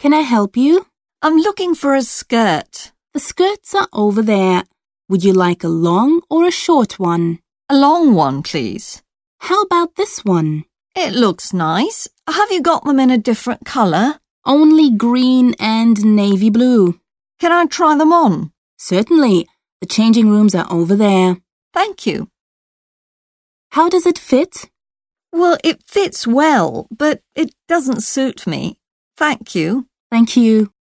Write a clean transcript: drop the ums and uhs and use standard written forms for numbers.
Can I help you? I'm looking for a skirt. The skirts are over there. Would you like a long or a short one? A long one, please. How about this one? It looks nice. Have you got them in a different colour? Only green and navy blue. Can I try them on? Certainly. The changing rooms are over there. Thank you. How does it fit? Well, it fits well, but it doesn't suit me. Thank you. Thank you.